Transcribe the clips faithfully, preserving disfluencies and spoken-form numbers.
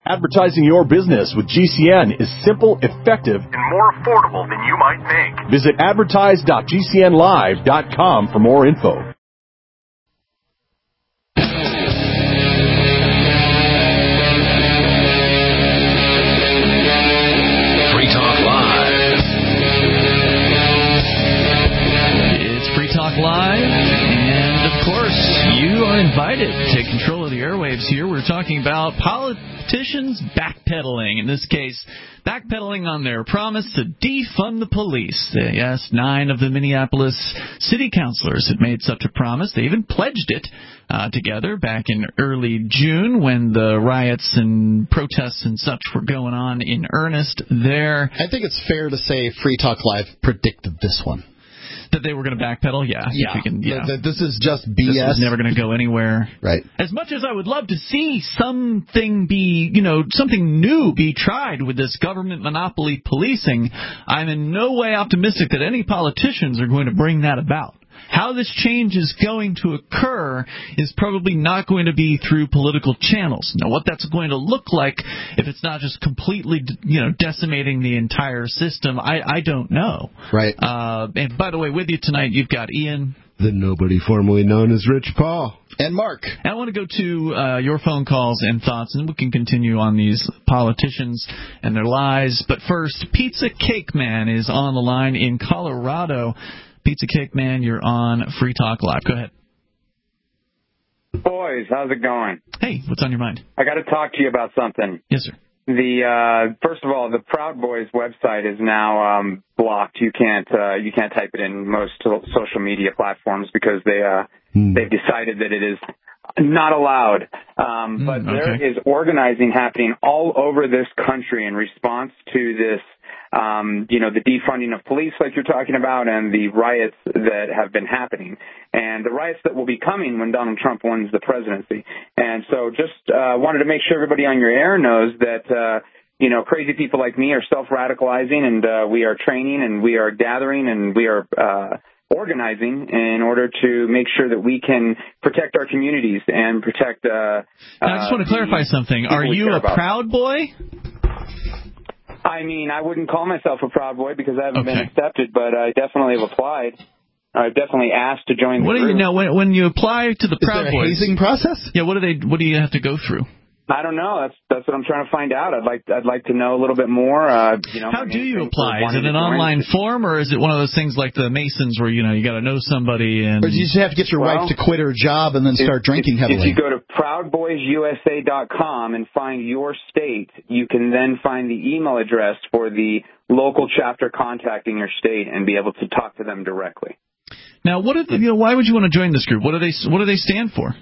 Advertising your business with G C N is simple, effective, and more affordable than you might think. Visit advertise dot g c n live dot com for more info. Free Talk Live. It's Free Talk Live, and of course, you are invited to take control of the airwaves here. We're talking about politicians backpedaling. In this case, backpedaling on their promise to defund the police. Yes, nine of the Minneapolis city councilors had made such a promise. They even pledged it uh, together back in early June when the riots and protests and such were going on in earnest there. I think it's fair to say Free Talk Live predicted this one. That they were going to backpedal? Yeah. Yeah. You can, yeah. Th- this is just B S. This was never going to go anywhere. Right. As much as I would love to see something be, you know, something new be tried with this government monopoly policing, I'm in no way optimistic that any politicians are going to bring that about. How this change is going to occur is probably not going to be through political channels. Now, what that's going to look like, if it's not just completely, you know, decimating the entire system, I, I don't know. Right. Uh, and by the way, with you tonight, you've got Ian. The nobody formerly known as Rich Paul. And Mark. And I want to go to uh, your phone calls and thoughts, and we can continue on these politicians and their lies. But first, Pizza Cake Man is on the line in Colorado. Pizza Cake Man, you're on Free Talk Live. Go ahead. Boys, how's it going? Hey, what's on your mind? I got to talk to you about something. Yes, sir. The uh, first of all, the Proud Boys website is now um, blocked. You can't uh, you can't type it in most social media platforms because they uh, mm. they've decided that it is not allowed. Um, mm, but okay. There is organizing happening all over this country in response to this. Um, you know, the defunding of police like you're talking about and the riots that have been happening and the riots that will be coming when Donald Trump wins the presidency. And so just uh, wanted to make sure everybody on your air knows that, uh, you know, crazy people like me are self-radicalizing and uh, we are training and we are gathering and we are uh, organizing in order to make sure that we can protect our communities and protect uh, I just want to clarify something. Are you a Proud Boy? I mean, I wouldn't call myself a Proud Boy because I haven't okay. been accepted, but I definitely have applied. I've definitely asked to join the what group. Do you know when, when you apply to the Is Proud there a Boys? hazing process? Yeah. What do they? What do you have to go through? I don't know. That's that's what I'm trying to find out. I'd like I'd like to know a little bit more. Uh, you know, how do you apply? Is it an online form, or is it one of those things like the Masons, where you know you got to know somebody? And or do you just have to get your well, wife to quit her job and then start if, drinking if, heavily? If you go to proud boys u s a dot com and find your state, you can then find the email address for the local chapter contacting your state and be able to talk to them directly. Now, what are the, you know? Why would you want to join this group? What do they What do they stand for?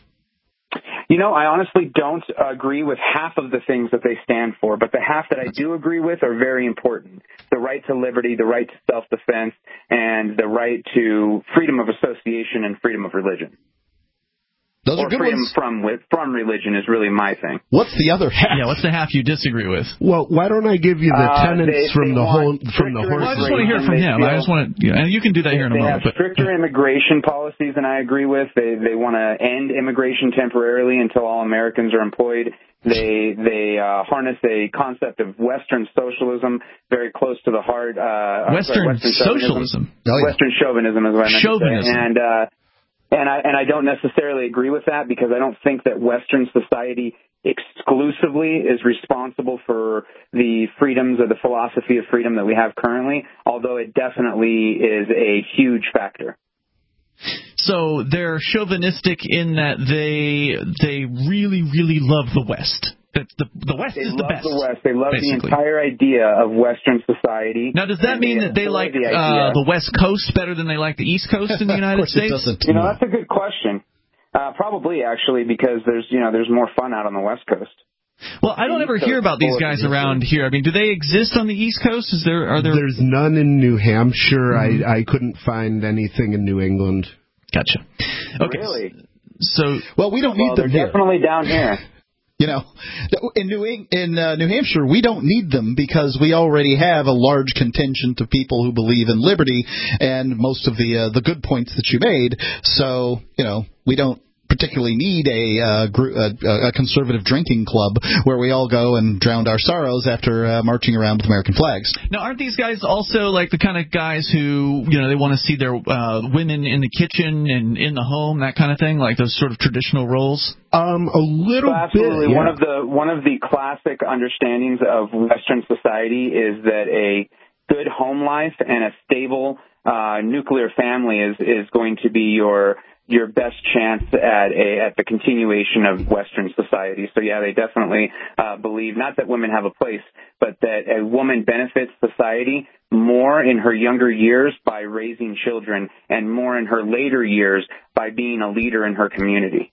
You know, I honestly don't agree with half of the things that they stand for, but the half that I do agree with are very important. The right to liberty, the right to self-defense, and the right to freedom of association and freedom of religion. Those or are good freedom ones. from from religion is really my thing. What's the other half? Yeah, what's the half you disagree with? Well, why don't I give you the uh, tenets they, from they the whole from the horse? Well, I just want to hear from him. Feel, I just want to, you know, and you can do that here in a they moment. They have but, stricter immigration policies than I agree with. They they want to end immigration temporarily until all Americans are employed. They they uh, harness a concept of Western socialism very close to the heart. Uh, Western, sorry, Western socialism. Oh, yeah. Western chauvinism is what I meant Chauvinism. to say. And uh, and I and I don't necessarily agree with that because I don't think that Western society exclusively is responsible for the freedoms or the philosophy of freedom that we have currently. Although it definitely is a huge factor. So they're chauvinistic in that they they really, really love the West. That the, the West they is love the best. The West. They love basically. the entire idea of Western society. Now, does that mean they that they like the, uh, the West Coast better than they like the East Coast in the United of course States? It doesn't. You know, that's a good question. Uh, probably, actually, because there's you know there's more fun out on the West Coast. Well, I don't ever hear about these guys around here. I mean, do they exist on the East Coast? Is there are there? There's none in New Hampshire. Mm-hmm. I I couldn't find anything in New England. Gotcha. Okay. Really? So, well, we don't well, need them they're here. Definitely down here. You know, in New in uh, New Hampshire, we don't need them because we already have a large contingent of people who believe in liberty and most of the uh, the good points that you made. So, you know, we don't particularly need a, uh, gr- a, a conservative drinking club where we all go and drown our sorrows after uh, marching around with American flags. Now, aren't these guys also like the kind of guys who, you know, they want to see their uh, women in the kitchen and in the home, that kind of thing, like those sort of traditional roles? Um, a little well, absolutely. bit. Yeah. One of the one of the classic understandings of Western society is that a good home life and a stable uh, nuclear family is is going to be your your best chance at a at the continuation of Western society. So yeah, they definitely uh, believe not that women have a place, but that a woman benefits society more in her younger years by raising children, and more in her later years by being a leader in her community.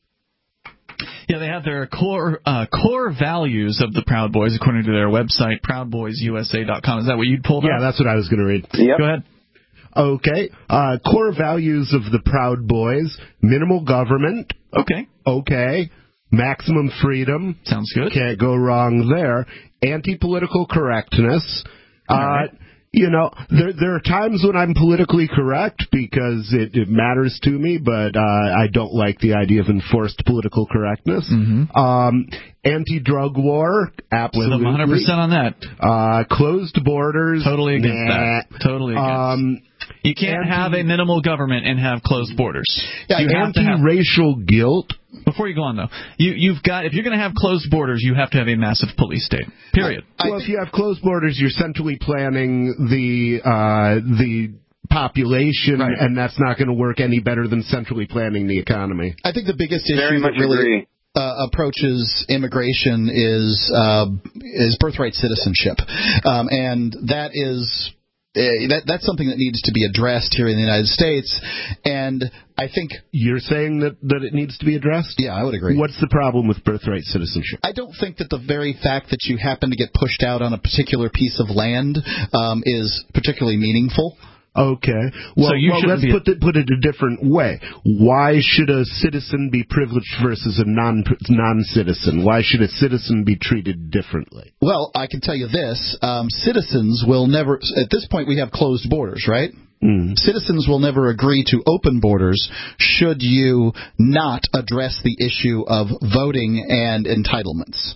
Yeah, they have their core uh, core values of the Proud Boys, according to their website, proud boys u s a dot com. Is that what you'd pulled Yeah, up? that's what I was going to read. Yep. Go ahead. Okay. Uh, core values of the Proud Boys: minimal government. Okay. Okay. Maximum freedom. Sounds good. Can't go wrong there. Anti-political correctness. Uh, right. You know, there there are times when I'm politically correct because it, it matters to me, but uh, I don't like the idea of enforced political correctness. Mm-hmm. Um, anti-drug war, absolutely. With them one hundred percent on that. Uh, closed borders. Totally against nah. that. Totally against. Um, you can't anti- have a minimal government and have closed borders. Yeah, you have to have, anti-racial guilt. before you go on, though, you, you've got, if you're going to have closed borders, you have to have a massive police state. Period. I Well, if you have closed borders, you're centrally planning the uh, the population, Right. and that's not going to work any better than centrally planning the economy. I think the biggest Very issue much that really agree. uh, approaches immigration is uh, is birthright citizenship, um, and that is. Uh, that that's something that needs to be addressed here in the United States, and I think You're saying that, that it needs to be addressed? yeah, I would agree. What's the problem with birthright citizenship? I don't think that the very fact that you happen to get pushed out on a particular piece of land um, is particularly meaningful. Okay. Well, So you well shouldn't let's be- put it, put it a different way. Why should a citizen be privileged versus a non non-citizen? Why should a citizen be treated differently? Well, I can tell you this: um, citizens will never. At this point, we have closed borders, right? Mm. Citizens will never agree to open borders should you not address the issue of voting and entitlements.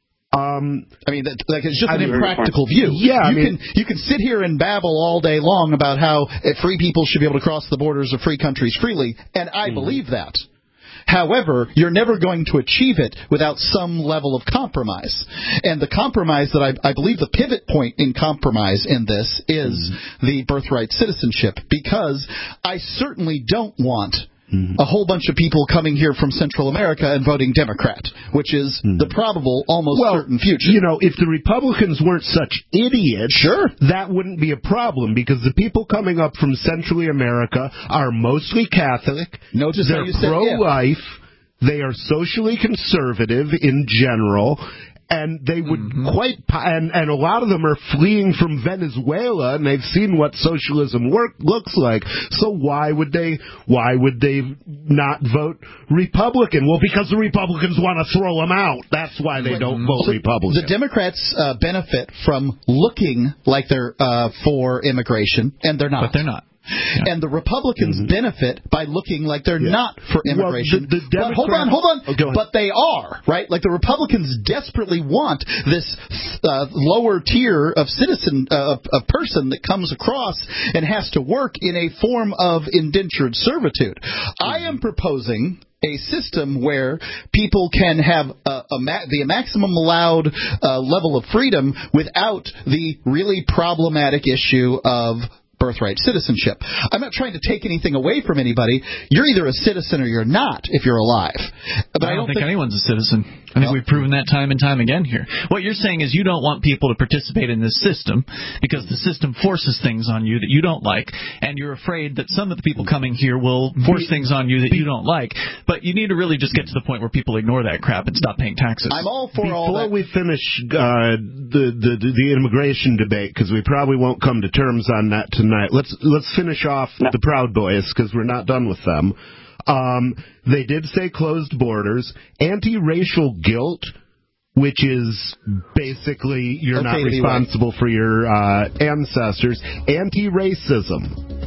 Um, I mean, that, like, it's just I an mean, impractical view. Yeah, I you mean- can you can sit here and babble all day long about how uh, free people should be able to cross the borders of free countries freely, and I mm-hmm. believe that. However, you're never going to achieve it without some level of compromise. And the compromise that I, I believe the pivot point in compromise in this is mm-hmm. the birthright citizenship, because I certainly don't want Mm-hmm. a whole bunch of people coming here from Central America and voting Democrat, which is mm-hmm. the probable, almost well, certain future. You know, if the Republicans weren't such idiots, sure, that wouldn't be a problem, because the people coming up from Central America are mostly Catholic. No, just they're how you said, pro-life. Yeah. They are socially conservative in general. And they would mm-hmm. quite, and, and a lot of them are fleeing from Venezuela, and they've seen what socialism work looks like. So why would they, why would they not vote Republican? Well, because the Republicans want to throw them out. That's why they don't vote so Republican. The Democrats uh, benefit from looking like they're uh, for immigration, and they're not. But they're not. Yeah. And the Republicans mm-hmm. benefit by looking like they're yeah. not for immigration. Well, the, the but hold on, hold on. Oh, but they are, right? Like the Republicans desperately want this uh, lower tier of citizen, uh, a person that comes across and has to work in a form of indentured servitude. Mm-hmm. I am proposing a system where people can have a, a ma- the maximum allowed uh, level of freedom without the really problematic issue of birthright citizenship. I'm not trying to take anything away from anybody. You're either a citizen or you're not if you're alive. But I, don't I don't think, think anyone's a citizen. I think no. we've proven that time and time again here. What you're saying is you don't want people to participate in this system because the system forces things on you that you don't like, and you're afraid that some of the people coming here will force be, things on you that be, you don't like. But you need to really just get to the point where people ignore that crap and stop paying taxes. I'm all for Before all that. we finish uh, the, the the immigration debate, because we probably won't come to terms on that tonight, let's let's finish off no. the Proud Boys, because we're not done with them. Um, they did say closed borders, anti-racial guilt, which is basically you're okay, not responsible for your uh, ancestors, anti-racism.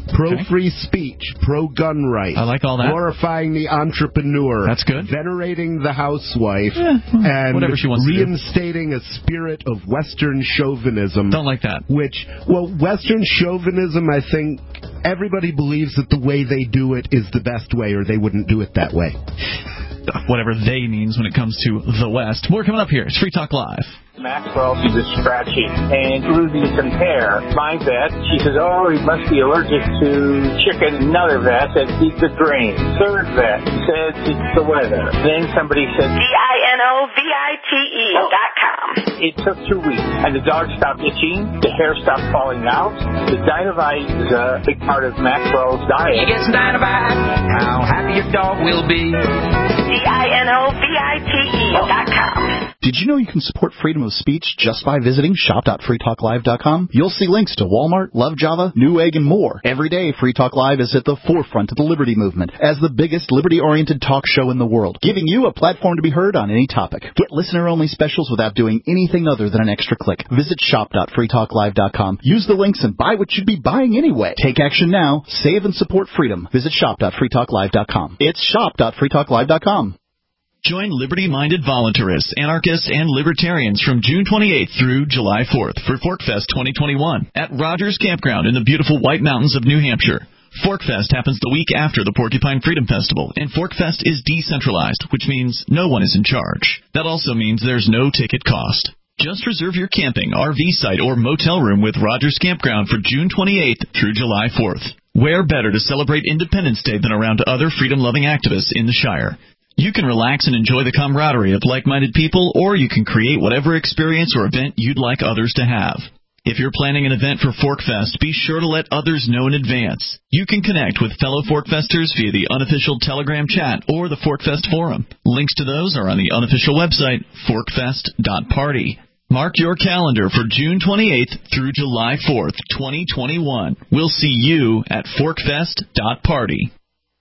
pro-free okay. speech, pro-gun rights. I like all that. Glorifying the entrepreneur. That's good. Venerating the housewife. Yeah, well, and whatever she wants reinstating to do. a spirit of Western chauvinism. Don't like that. Which, well, Western chauvinism, I think, everybody believes that the way they do it is the best way, or they wouldn't do it that way. Whatever they means when it comes to the West. More coming up here. It's Free Talk Live. Maxwell, she was scratching, and through the compare, my vet, she says, oh, he must be allergic to chicken. Another vet said, eat the grain. Third vet says, it's the weather. Then somebody said, D I N O V I T E dot com. It took two weeks, and the dog stopped itching, the hair stopped falling out. The Dinovite is a big part of Maxwell's diet. He gets Dinovite, how happy your dog will be. D I N O V I T E dot com. Did you know you can support freedom of speech just by visiting shop dot free talk live dot com? You'll see links to Walmart, Love Java, Newegg, and more. Every day, Free Talk Live is at the forefront of the liberty movement as the biggest liberty-oriented talk show in the world, giving you a platform to be heard on any topic. Get listener-only specials without doing anything other than an extra click. Visit shop dot free talk live dot com. Use the links and buy what you'd be buying anyway. Take action now. Save and support freedom. Visit shop dot free talk live dot com. It's shop dot free talk live dot com. Join liberty-minded voluntarists, anarchists, and libertarians from June twenty-eighth through July fourth for ForkFest twenty twenty-one at Rogers Campground in the beautiful White Mountains of New Hampshire. ForkFest happens the week after the Porcupine Freedom Festival, and ForkFest is decentralized, which means no one is in charge. That also means there's no ticket cost. Just reserve your camping, R V site, or motel room with Rogers Campground for June twenty-eighth through July fourth. Where better to celebrate Independence Day than around other freedom-loving activists in the Shire? You can relax and enjoy the camaraderie of like-minded people, or you can create whatever experience or event you'd like others to have. If you're planning an event for ForkFest, be sure to let others know in advance. You can connect with fellow ForkFesters via the unofficial Telegram chat or the ForkFest forum. Links to those are on the unofficial website, forkfest dot party. Mark your calendar for June twenty-eighth through July fourth, twenty twenty-one. We'll see you at forkfest dot party.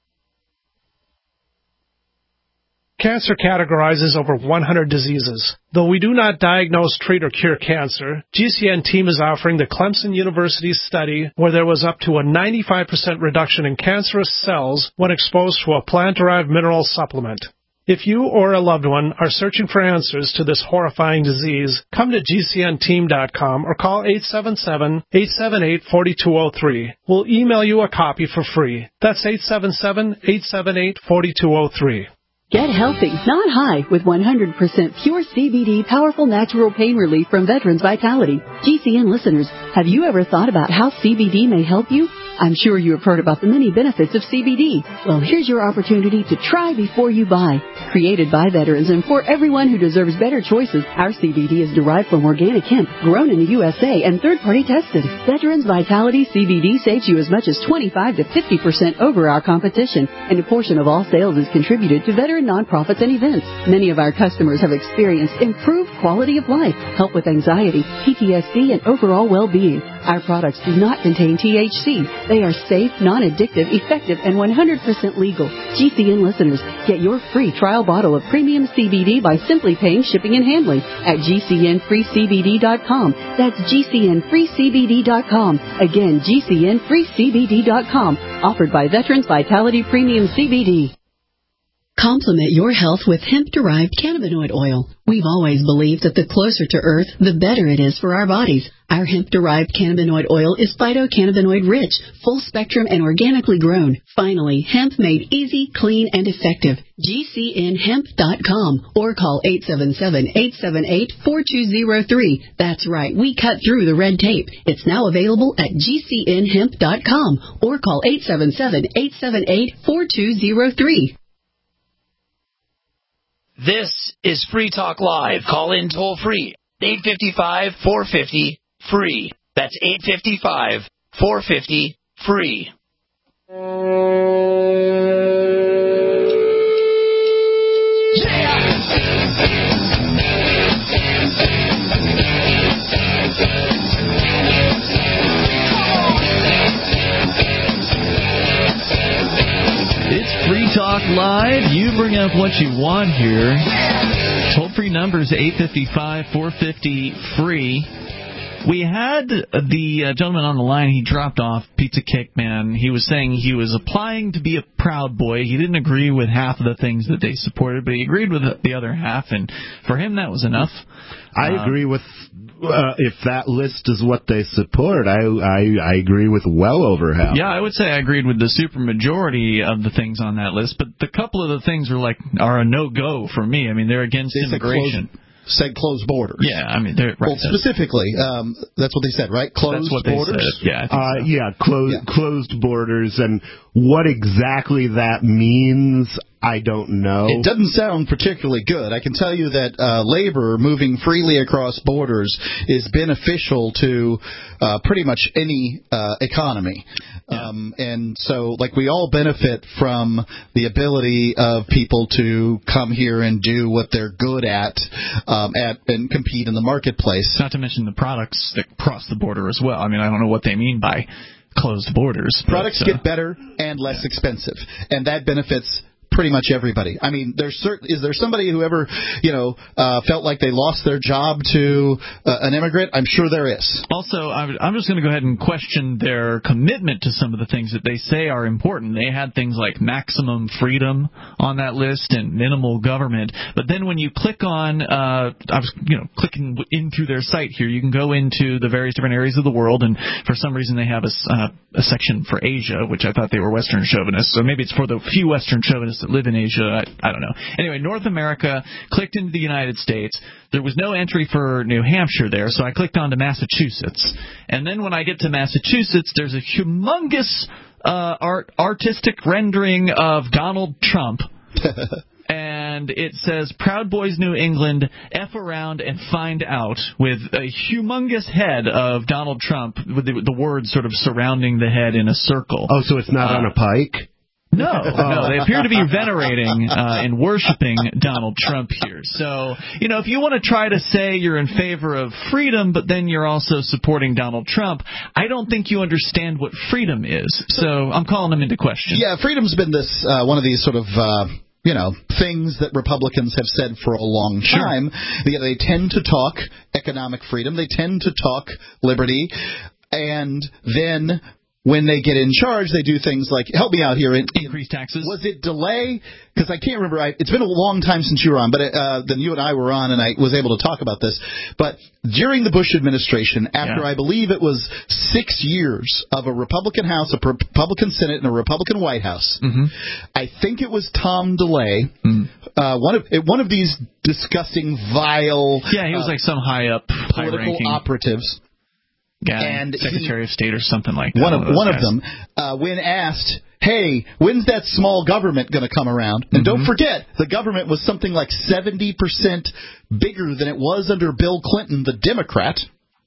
Cancer categorizes over one hundred diseases. Though we do not diagnose, treat, or cure cancer, G C N team is offering the Clemson University study where there was up to a ninety-five percent reduction in cancerous cells when exposed to a plant-derived mineral supplement. If you or a loved one are searching for answers to this horrifying disease, come to G C N team dot com or call eight seven seven, eight seven eight, four two zero three. We'll email you a copy for free. That's eight seven seven, eight seven eight, four two zero three. Get healthy, not high, with one hundred percent pure C B D powerful natural pain relief from Veterans Vitality. G C N listeners, have you ever thought about how C B D may help you? I'm sure you have heard about the many benefits of C B D. Well, here's your opportunity to try before you buy. Created by veterans and for everyone who deserves better choices, our C B D is derived from organic hemp, grown in the U S A and third-party tested. Veterans Vitality C B D saves you as much as twenty-five to fifty percent over our competition, and a portion of all sales is contributed to veteran nonprofits and events. Many of our customers have experienced improved quality of life, help with anxiety, P T S D, and overall well-being. Our products do not contain T H C. They are safe, non-addictive, effective, and one hundred percent legal. G C N listeners, get your free trial bottle of premium C B D by simply paying shipping and handling at G C N free C B D dot com. That's G C N free C B D dot com. Again, G C N free C B D dot com. Offered by Veterans Vitality Premium C B D. Complement your health with hemp-derived cannabinoid oil. We've always believed that the closer to Earth, the better it is for our bodies. Our hemp-derived cannabinoid oil is phytocannabinoid rich, full-spectrum, and organically grown. Finally, hemp made easy, clean, and effective. G C N hemp dot com or call eight seven seven, eight seven eight, four two zero three. That's right, we cut through the red tape. It's now available at G C N hemp dot com or call eight seven seven, eight seven eight, four two zero three. This is Free Talk Live. Call in toll free. eight five five, four five zero, free. That's eight five five, four five zero, free. It's Free Talk Live. You bring up what you want here. Toll-free number is eight five five, four five zero, free. We had the uh, gentleman on the line. He dropped off, Pizza Cake Man. He was saying he was applying to be a Proud Boy. He didn't agree with half of the things that they supported, but he agreed with the other half, and for him that was enough. I um, agree with, uh, if that list is what they support, I, I I agree with well over half. Yeah, I would say I agreed with the supermajority of the things on that list, but the couple of the things are like are a no-go for me. I mean, they're against It's immigration. Said closed borders. Yeah, I mean, they're, right, well, specifically, um, that's what they said, right? Closed that's what borders. They said. Yeah, I think uh, so. yeah, closed yeah, closed borders, and what exactly that means, I don't know. It doesn't sound particularly good. I can tell you that uh, labor moving freely across borders is beneficial to uh, pretty much any uh, economy. Yeah. Um, and so, like, we all benefit from the ability of people to come here and do what they're good at, um, at and compete in the marketplace. Not to mention the products that cross the border as well. I mean, I don't know what they mean by closed borders. Products but, uh, get better and less expensive, and that benefits pretty much everybody. I mean, there's certain, is there somebody who ever, you know, uh, felt like they lost their job to uh, an immigrant? I'm sure there is. Also, I'm just going to go ahead and question their commitment to some of the things that they say are important. They had things like maximum freedom on that list and minimal government. But then when you click on, uh, I was, you know, clicking into their site here, you can go into the various different areas of the world, and for some reason they have a, uh, a section for Asia, which I thought they were Western chauvinists. So maybe it's for the few Western chauvinists that live in Asia. I, I don't know. Anyway, North America, clicked into the United States. There was no entry for New Hampshire there, so I clicked on to Massachusetts. And then when I get to Massachusetts, there's a humongous uh, art artistic rendering of Donald Trump. And it says, Proud Boys New England, F around and find out, with a humongous head of Donald Trump, with the, the words sort of surrounding the head in a circle. Oh, so it's not uh, on a pike? No, no, they appear to be venerating uh, and worshiping Donald Trump here. So, you know, if you want to try to say you're in favor of freedom, but then you're also supporting Donald Trump, I don't think you understand what freedom is. So I'm calling them into question. Yeah, freedom's been this uh, one of these sort of... Uh you know, things that Republicans have said for a long time. Sure. They, they tend to talk economic freedom. They tend to talk liberty. And then when they get in charge, they do things like, help me out here. In, Increase taxes. Was it delay? Because I can't remember. I, it's been a long time since you were on, but uh, then you and I were on, and I was able to talk about this. But during the Bush administration, after yeah. I believe it was six years of a Republican House, a Republican Senate, and a Republican White House, mm-hmm. I think it was Tom DeLay, mm-hmm. uh, one of one of these disgusting, vile... Yeah, he was uh, like some high-up, political high-ranking operatives. Yeah, and Secretary he, of State or something like that. One of, one of, one of them, uh, when asked, hey, when's that small government going to come around? And mm-hmm. don't forget, the government was something like seventy percent bigger than it was under Bill Clinton, the Democrat.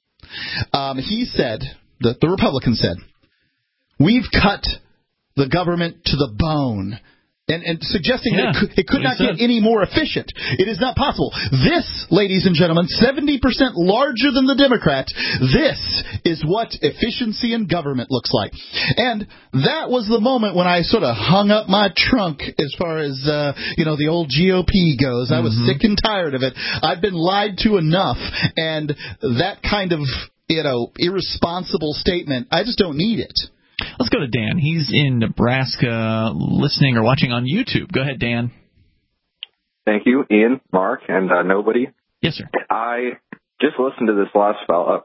Um, he said, the, the Republican said, we've cut the government to the bone. And, and suggesting yeah, that it could, it could not get any more efficient. It is not possible. This, ladies and gentlemen, seventy percent larger than the Democrat, this is what efficiency in government looks like. And that was the moment when I sort of hung up my trunk as far as, uh, you know, the old G O P goes. I was mm-hmm. sick and tired of it. I've been lied to enough. And that kind of, you know, irresponsible statement, I just don't need it. Let's go to Dan. He's in Nebraska listening or watching on YouTube. Go ahead, Dan. Thank you, Ian, Mark, and uh, nobody. Yes, sir. I just listened to this last fella,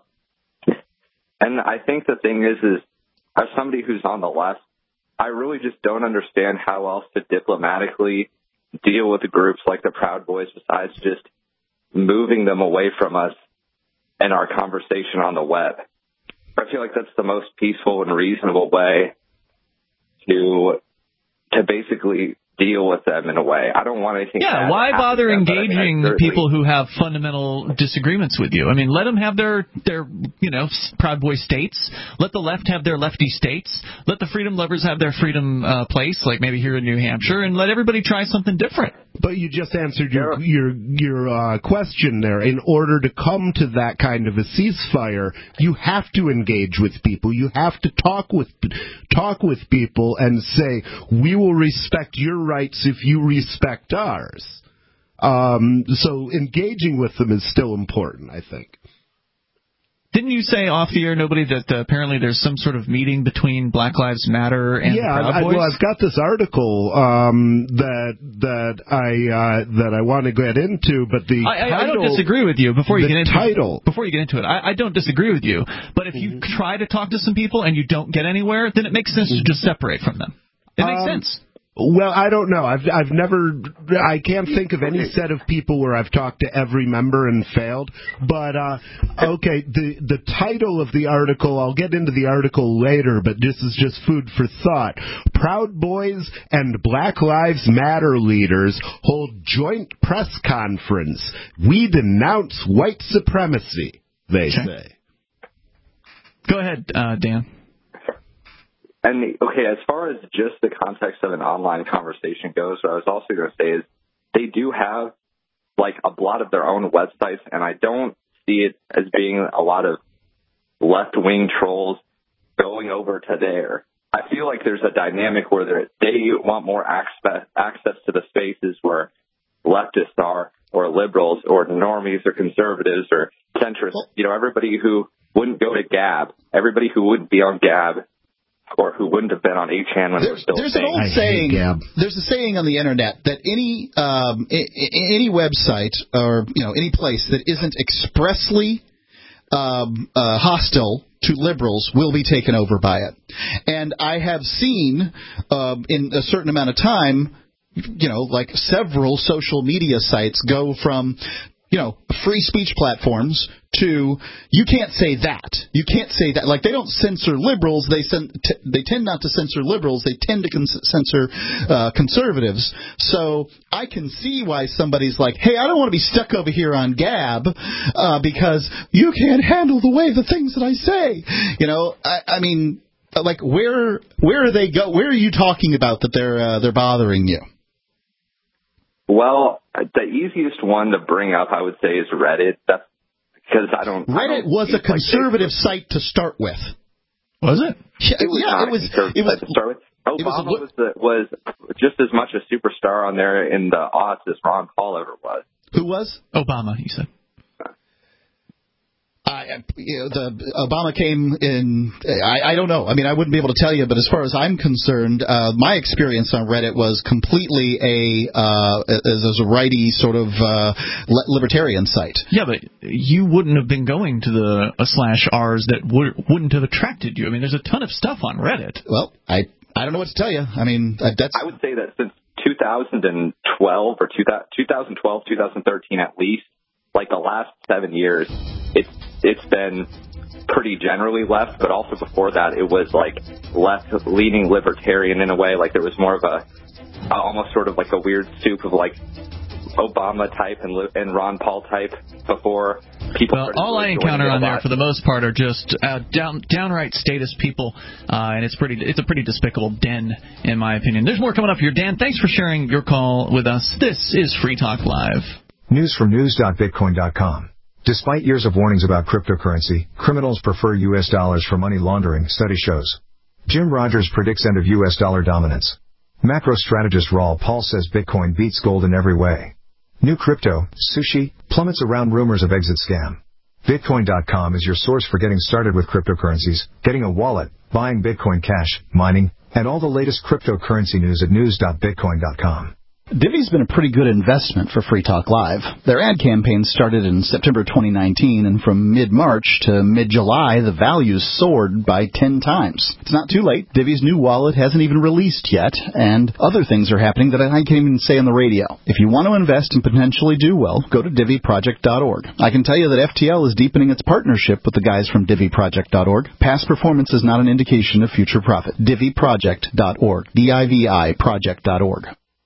and I think the thing is, is as somebody who's on the left, I really just don't understand how else to diplomatically deal with groups like the Proud Boys besides just moving them away from us and our conversation on the web. I feel like that's the most peaceful and reasonable way to to basically deal with them in a way. I don't want anything. Yeah, why bother them, engaging I mean, people who have fundamental disagreements with you? I mean, let them have their, their, you know, Proud Boy states. Let the left have their lefty states. Let the freedom lovers have their freedom uh, place, like maybe here in New Hampshire, and let everybody try something different. But you just answered your your your uh, question there. In order to come to that kind of a ceasefire, you have to engage with people. You have to talk with talk with people and say, we will respect your rights if you respect ours. Um, so engaging with them is still important, I think. Didn't you say off the air, nobody, that uh, apparently there's some sort of meeting between Black Lives Matter and yeah, the Proud I, Boys? well, I've got this article um, that that I uh, that I want to get into, but the I, I, title, I don't disagree with you. Before you the get into title. before you get into it, I, I don't disagree with you. But if you try to talk to some people and you don't get anywhere, then it makes sense to just separate from them. It makes um, sense. Well, I don't know. I've I've never. I can't think of any set of people where I've talked to every member and failed. But uh, okay, the the title of the article. I'll get into the article later, but this is just food for thought. Proud Boys and Black Lives Matter leaders hold joint press conference. We denounce white supremacy. They okay. say. Go ahead, uh, Dan. And, okay, as far as just the context of an online conversation goes, what I was also going to say is they do have, like, a lot of their own websites, and I don't see it as being a lot of left-wing trolls going over to there. I feel like there's a dynamic where they want more access, access to the spaces where leftists are, or liberals, or normies, or conservatives, or centrists. You know, everybody who wouldn't go to Gab, everybody who wouldn't be on Gab, or who wouldn't have been on eight chan when they were still There's saying. an old saying. There's a saying on the internet that any um, any website or you know any place that isn't expressly um, uh, hostile to liberals will be taken over by it. And I have seen um, in a certain amount of time, you know, like several social media sites go from, you know, free speech platforms to you can't say that. You can't say that. Like, they don't censor liberals. They sen- t- they tend not to censor liberals. They tend to cons- censor uh, conservatives. So I can see why somebody's like, hey, I don't want to be stuck over here on Gab uh, because you can't handle the way the things that I say. You know, I, I mean, like, where where are they go? Where are you talking about that they're uh, they're bothering you? Well, the easiest one to bring up, I would say, is Reddit. That's because I don't. Reddit I don't was a conservative like site to start with. Was it? Yeah, it was yeah, not it was. a conservative It was site to start with. Obama was, was, the, was just as much a superstar on there in the aughts as Ron Paul ever was. Who was? Obama, he said. I, you know, the Obama came in. I, I don't know. I mean, I wouldn't be able to tell you. But as far as I'm concerned, uh, my experience on Reddit was completely a uh, as, as a righty sort of uh, libertarian site. Yeah, but you wouldn't have been going to the uh, slash R's that would, wouldn't have attracted you. I mean, there's a ton of stuff on Reddit. Well, I I don't know what to tell you. I mean, uh, that's. I would say that since two thousand twelve or two thousand twelve, two thousand thirteen at least, like the last seven years, it's it's been pretty generally left, but also before that it was like left-leaning libertarian in a way. Like there was more of a uh, almost sort of like a weird soup of like Obama type and and Ron Paul type before people. Well, all I encounter on there for the most part are just uh, down downright status people, uh, and it's pretty it's a pretty despicable den in my opinion. There's more coming up here, Dan. Thanks for sharing your call with us. This is Free Talk Live. News from news dot bitcoin dot com. Despite years of warnings about cryptocurrency, criminals prefer U S dollars for money laundering, study shows. Jim Rogers predicts end of U S dollar dominance. Macro strategist Raul Paul says Bitcoin beats gold in every way. New crypto, sushi, plummets around rumors of exit scam. Bitcoin dot com is your source for getting started with cryptocurrencies, getting a wallet, buying Bitcoin Cash, mining, and all the latest cryptocurrency news at news dot bitcoin dot com. Divi's been a pretty good investment for Free Talk Live. Their ad campaign started in September twenty nineteen, and from mid-March to mid-July, the values soared by ten times. It's not too late. Divi's new wallet hasn't even released yet, and other things are happening that I can't even say on the radio. If you want to invest and potentially do well, go to Divi Project dot org. I can tell you that F T L is deepening its partnership with the guys from Divi Project dot org. Past performance is not an indication of future profit. Divi Project dot org. D I V I Project dot org.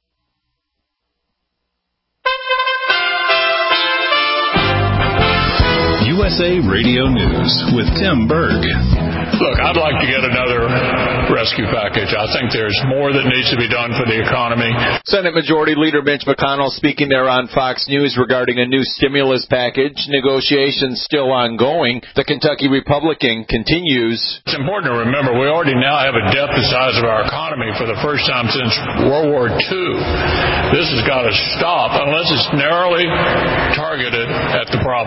U S A Radio News with Tim Berg. Look, I'd like to get another rescue package. I think there's more that needs to be done for the economy. Senate Majority Leader Mitch McConnell speaking there on Fox News regarding a new stimulus package. Negotiations still ongoing. The Kentucky Republican continues. It's important to remember we already now have a debt the size of our economy for the first time since World War Two. This has got to stop unless it's narrowly targeted at the problem.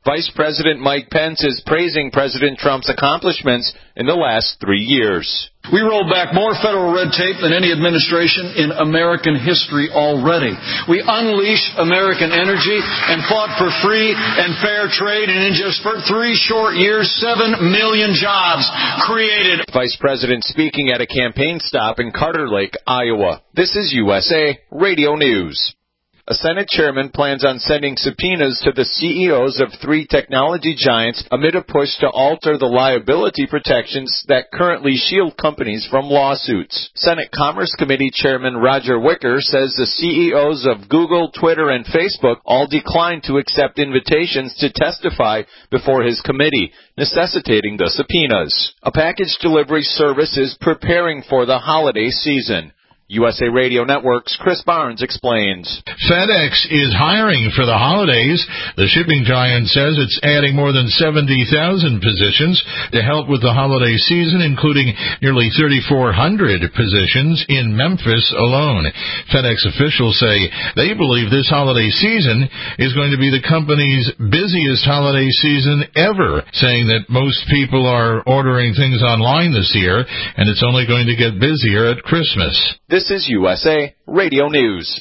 Vice President Mike Pence is praising President Trump's accomplishments in the last three years. We rolled back more federal red tape than any administration in American history already. We unleashed American energy and fought for free and fair trade, and in just three short years, seven million jobs created. Vice President speaking at a campaign stop in Carter Lake, Iowa. This is U S A Radio News. A Senate chairman plans on sending subpoenas to the C E Os of three technology giants amid a push to alter the liability protections that currently shield companies from lawsuits. Senate Commerce Committee Chairman Roger Wicker says the C E Os of Google, Twitter, and Facebook all declined to accept invitations to testify before his committee, necessitating the subpoenas. A package delivery service is preparing for the holiday season. U S A Radio Network's Chris Barnes explains. FedEx is hiring for the holidays. The shipping giant says it's adding more than seventy thousand positions to help with the holiday season, including nearly thirty-four hundred positions in Memphis alone. FedEx officials say they believe this holiday season is going to be the company's busiest holiday season ever, saying that most people are ordering things online this year, and it's only going to get busier at Christmas. This is U S A Radio News.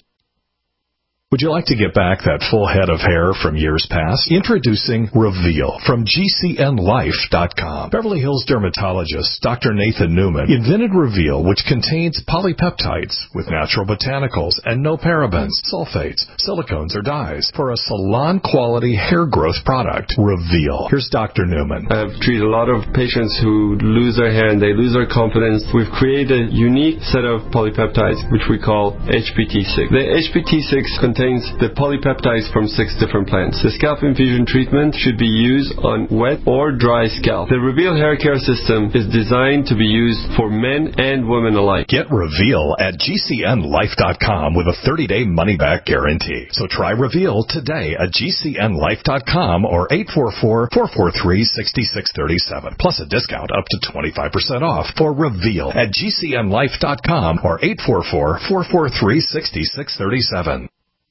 Would you like to get back that full head of hair from years past? Introducing Reveal from G C N Life dot com. Beverly Hills dermatologist Doctor Nathan Newman invented Reveal, which contains polypeptides with natural botanicals and no parabens, sulfates, silicones, or dyes for a salon-quality hair growth product. Reveal. Here's Doctor Newman. I've treated a lot of patients who lose their hair and they lose their confidence. We've created a unique set of polypeptides, which we call H P T six. The H P T six contains the polypeptides from six different plants. The scalp infusion treatment should be used on wet or dry scalp. The Reveal hair care system is designed to be used for men and women alike. Get Reveal at G C N Life dot com with a thirty-day money-back guarantee. So try Reveal today at G C N Life dot com or eight four four, four four three, six six three seven. Plus a discount up to twenty-five percent off for Reveal at G C N Life dot com or eight four four, four four three, six six three seven.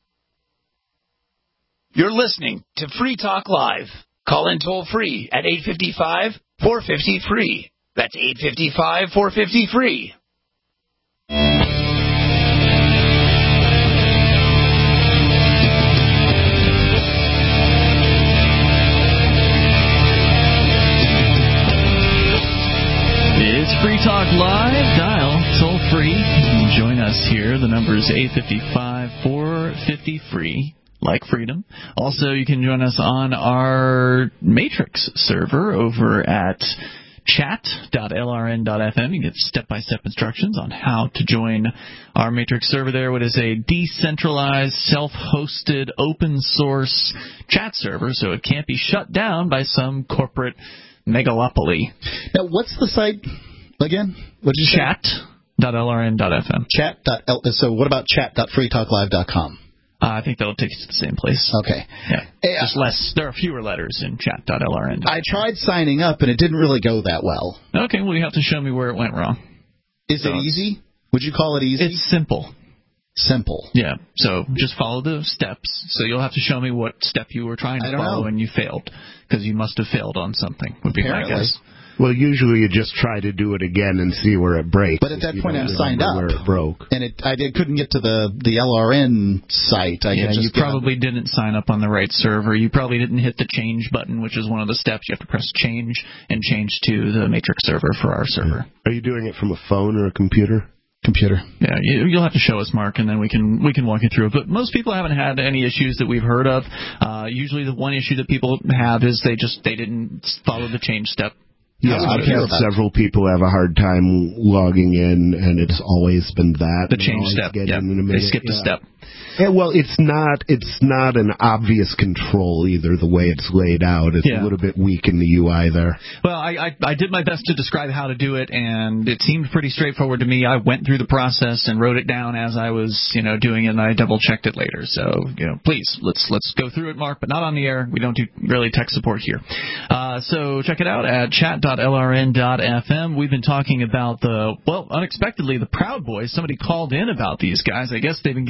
You're listening to Free Talk Live. Call in toll free at eight five five, four five zero, free. That's eight five five, four five zero, free. It's Free Talk Live. Dial toll free. Join us here. The number is eight five five, four five zero, free. Like freedom. Also, you can join us on our Matrix server over at chat dot L R N dot F M. You get step-by-step instructions on how to join our Matrix server there. What is a decentralized, self-hosted, open-source chat server, so it can't be shut down by some corporate megalopoly. Now, what's the site again? What did you say? chat dot L R N dot F M. Chat. So what about chat dot free talk live dot com? Uh, I think that'll take you to the same place. Okay. Yeah. Hey, Just less. There are fewer letters in chat dot L R N. I tried signing up, and it didn't really go that well. Okay, well, you have to show me where it went wrong. Is so it easy? Would you call it easy? It's simple. Simple. Yeah. So just follow the steps. So you'll have to show me what step you were trying to follow know. and you failed. Because you must have failed on something, would be Apparently. my guess. Well, usually you just try to do it again and see where it breaks. But at that point, I'm signed up, where it broke, and it I did, couldn't get to the the L R N site. I yeah, could just you probably didn't sign up on the right server. You probably didn't hit the change button, which is one of the steps. You have to press change and change to the Matrix server for our server. Are you doing it from a phone or a computer? Computer. Yeah, you, you'll have to show us, Mark, and then we can we can walk you through it. But most people haven't had any issues that we've heard of. Uh, usually, the one issue that people have is they just they didn't follow the change step. Yeah, I've had several people have a hard time logging in, and it's always been that. The change step, yeah. They skipped a step. Yeah, well, it's not it's not an obvious control either, the way it's laid out. It's yeah. a little bit weak in the U I there. Well, I, I, I did my best to describe how to do it, and it seemed pretty straightforward to me. I went through the process and wrote it down as I was, you know, doing it, and I double-checked it later. So, you know, please, let's let's go through it, Mark, but not on the air. We don't do really tech support here. Uh, so check it out at chat dot L R N dot F M. We've been talking about the, well, unexpectedly, the Proud Boys. Somebody called in about these guys. I guess they've been getting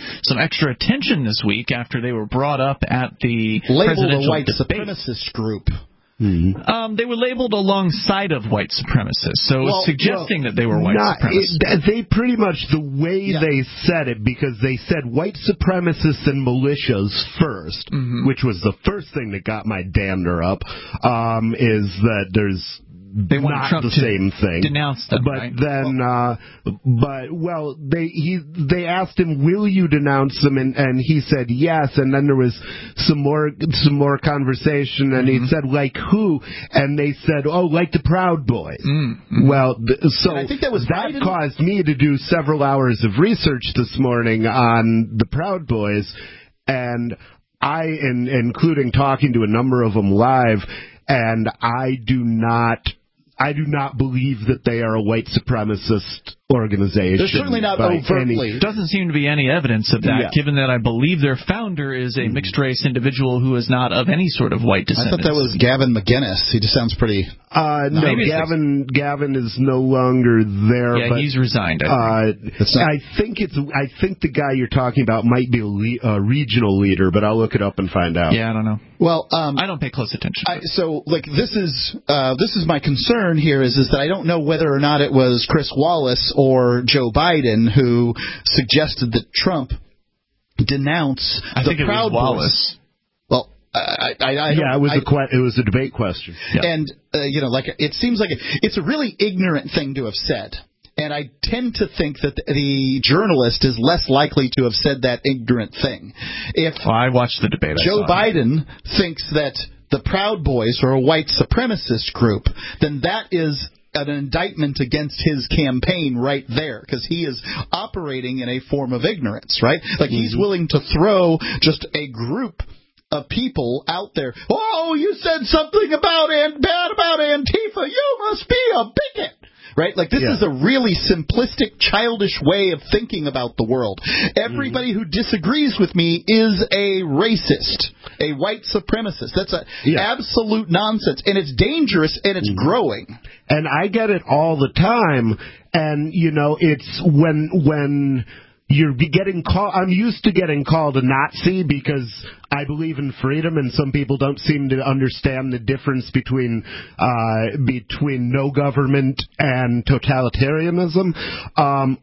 some extra attention this week after they were brought up at the labeled presidential a white debate. supremacist group. Mm-hmm. Um, they were labeled alongside of white supremacists, so well, suggesting well, that they were white not, supremacists. It, they pretty much, the way yeah. they said it, because they said white supremacists and militias first, mm-hmm. which was the first thing that got my dander up, um, is that there's They want not Trump the to same thing. Denounce them, but right? then, uh, but well, they he they asked him, "Will you denounce them?" And, and he said yes. And then there was some more some more conversation, and mm-hmm. he said, "Like who?" And they said, "Oh, like the Proud Boys." Mm-hmm. Well, th- so and I think that was that Biden. caused me to do several hours of research this morning on the Proud Boys, and I, in, including talking to a number of them live, and I do not. I do not believe that they are a white supremacist organization. They're certainly not overtly. Any, doesn't seem to be any evidence of that, yeah. given that I believe their founder is a mixed-race individual who is not of any sort of white descent. I thought that was Gavin McInnes. He just sounds pretty... Uh, no, Maybe Gavin Gavin is no longer there. Yeah, but, he's resigned, I think. Uh, not, I think it's. I think the guy you're talking about might be a le- uh, regional leader, but I'll look it up and find out. Yeah, I don't know. Well, um, I don't pay close attention. I, so, like, this is uh, this is my concern here is, is that I don't know whether or not it was Chris Wallace or Joe Biden who suggested that Trump denounce I the think it Proud was Wallace. Boys. Well, I, I, I yeah, it was I, a que- it was a debate question. Yeah. And uh, you know, like it seems like it's a really ignorant thing to have said. And I tend to think that the journalist is less likely to have said that ignorant thing. If well, I watched the debate. Joe Biden thinks that the Proud Boys are a white supremacist group, then that is an indictment against his campaign right there, because he is operating in a form of ignorance, right? Like mm-hmm. he's willing to throw just a group of people out there. Oh, you said something about and bad about Antifa. You must be a bigot. Right? Like, this yeah. is a really simplistic, childish way of thinking about the world. Everybody mm-hmm. who disagrees with me is a racist, a white supremacist. That's a yeah. absolute nonsense. And it's dangerous, and it's mm-hmm. growing. And I get it all the time. And, you know, it's when when... You're getting called. I'm used to getting called a Nazi because I believe in freedom, and some people don't seem to understand the difference between uh, between no government and totalitarianism. Um,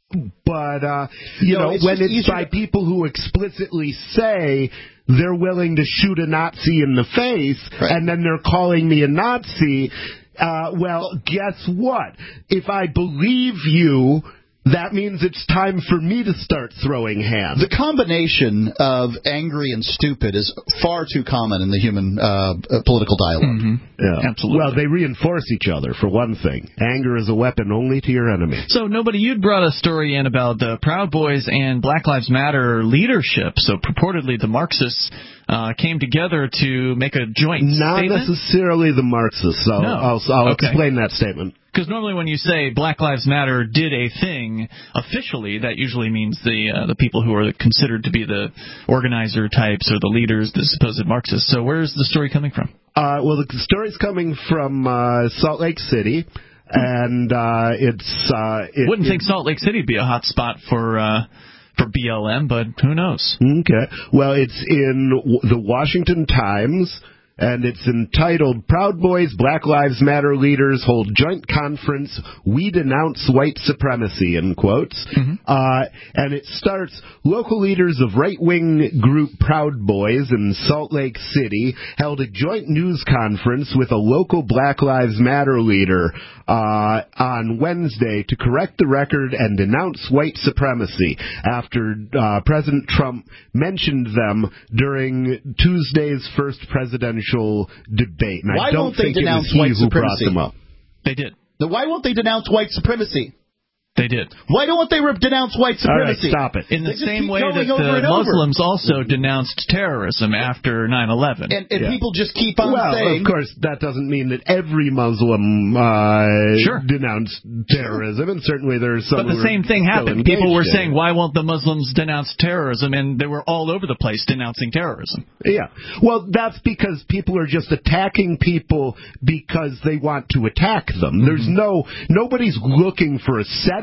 but uh, you no, know, it's when it's by to... people who explicitly say they're willing to shoot a Nazi in the face, right. and then they're calling me a Nazi. Uh, well, guess what? If I believe you, that means it's time for me to start throwing hands. The combination of angry and stupid is far too common in the human uh, political dialogue. Mm-hmm. Yeah. Absolutely. Well, they reinforce each other, for one thing. Anger is a weapon only to your enemy. So, nobody, you'd brought a story in about the Proud Boys and Black Lives Matter leadership. So, purportedly, the Marxists uh, came together to make a joint Not statement? Not necessarily the Marxists. So no. I'll, I'll okay. explain that statement. Because normally when you say Black Lives Matter did a thing officially, that usually means the uh, the people who are considered to be the organizer types or the leaders, the supposed Marxists. So where's the story coming from? Uh, well, the story's coming from uh, Salt Lake City, and uh, it's... Uh, it, Wouldn't it, think Salt Lake City would be a hot spot for... Uh, for B L M, but who knows? Okay. Well, it's in the Washington Times, and it's entitled, Proud Boys, Black Lives Matter Leaders Hold Joint Conference, We Denounce White Supremacy, in quotes. Mm-hmm. Uh, and it starts, local leaders of right-wing group Proud Boys in Salt Lake City held a joint news conference with a local Black Lives Matter leader uh, on Wednesday to correct the record and denounce white supremacy after uh, President Trump mentioned them during Tuesday's first presidential debate. And why I don't won't they think denounce it was he white who supremacy? brought them up. They did. Now, why won't they denounce white supremacy? They did. Why don't they denounce white supremacy? All right, stop it. In the they same way that the Muslims over. also denounced terrorism after nine eleven. And, and yeah. people just keep on well, saying... Well, of course, that doesn't mean that every Muslim uh, sure. denounced terrorism, and certainly there's some... But the same thing happened. People were saying, why won't the Muslims denounce terrorism? And they were all over the place denouncing terrorism. Yeah. Well, that's because people are just attacking people because they want to attack them. Mm-hmm. There's no... Nobody's looking for a settlement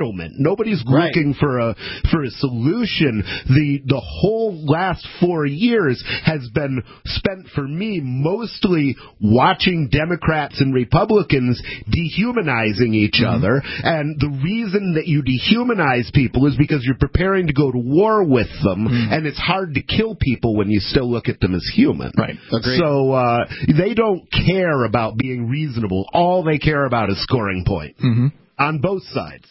settlement. Nobody's Right. looking for a for a solution. The the whole last four years has been spent for me mostly watching Democrats and Republicans dehumanizing each Mm-hmm. other. And the reason that you dehumanize people is because you're preparing to go to war with them, Mm-hmm. and it's hard to kill people when you still look at them as human. Right. Agreed. So uh, they don't care about being reasonable. All they care about is scoring points Mm-hmm. on both sides.